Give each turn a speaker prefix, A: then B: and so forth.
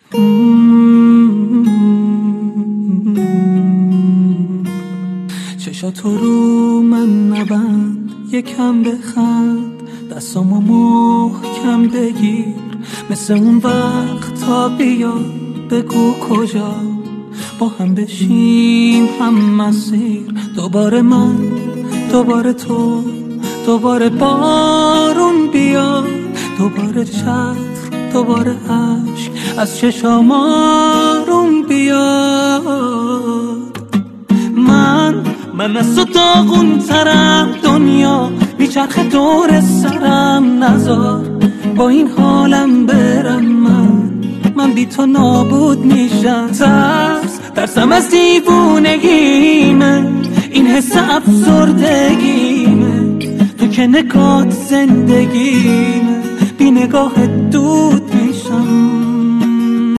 A: چشاتو رو من نبند، یکم بخند، دستامو محکم بگیر، مثل اون وقت تا بیا بگو کجا با هم بشیم هم مسیر. دوباره من، دوباره تو، دوباره بارون بیاد، دوباره چتر، دوباره عشق از چشام آروم بیاد. من از تو داغون ترم، دنیا میچرخه دور سرم، نذار با این حالم برم. من بی تو نابود میشم، ترسم از دیوونگیمه، این حس افسردگیمه، تو که نگات زندگیمه، بی نگاه دود